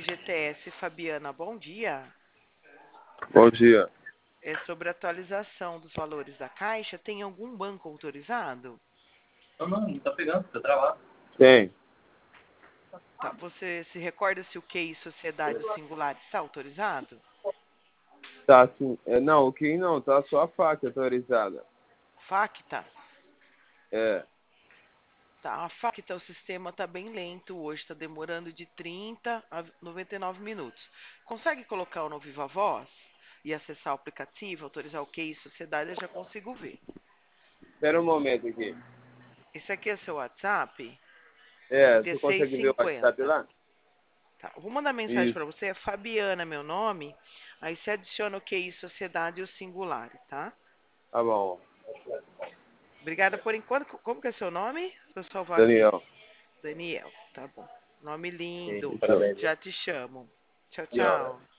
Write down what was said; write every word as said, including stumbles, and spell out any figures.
G T S Fabiana, bom dia. Bom dia. É sobre atualização dos valores da Caixa. Tem algum banco autorizado? Não, não, não tá pegando, tá travado. Tem. Tá, você se recorda se o Q I Sociedade Singular está autorizado? Tá sim. É, não, o Q I não, tá só a faca autorizada. Facta? É. Tá, a Facta, o sistema está bem lento hoje, está demorando de trinta a noventa e nove minutos. Consegue colocar no Viva Voz e acessar o aplicativo, autorizar o Q I Sociedade, eu já consigo ver. Espera um momento aqui. Esse aqui é seu WhatsApp? É, você consegue ver o WhatsApp dezesseis cinquenta. lá? Tá, eu vou mandar mensagem Isso. para você, é Fabiana meu nome, aí você adiciona o Q I Sociedade e o Singular, tá? Tá bom. Obrigada por enquanto. Como que é seu nome? Vou salvar aqui. Daniel. Daniel, tá bom. Nome lindo. Isso. Já te chamo. Tchau, E, ó, tchau.